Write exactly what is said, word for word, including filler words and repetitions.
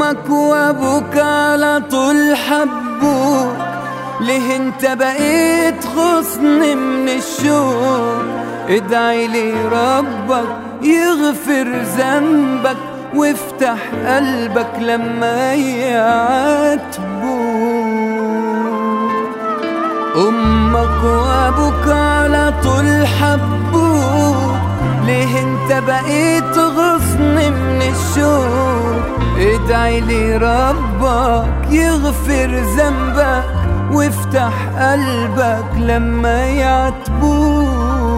أمك وأبوك على طول حبوك، ليه انت بقيت غصن من الشوق؟ ادعي لي ربك يغفر ذنبك وافتح قلبك لما يعاتبوك. أمك وأبوك على طول حبوك، ليه انت بقيت غصن من الشوق؟ ادعي لي ربك يغفر ذنبك وافتح قلبك لما يعاتبوك.